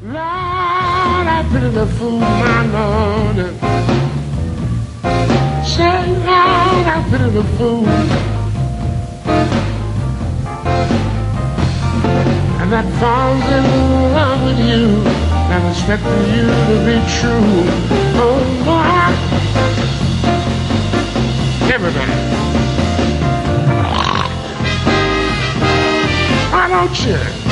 Lord, I pity the fool, my Lord. Say, Lord, I pity the fool. And that falls in love with you, and expecting you to be true. Oh, Lord. Everybody. Why don't you?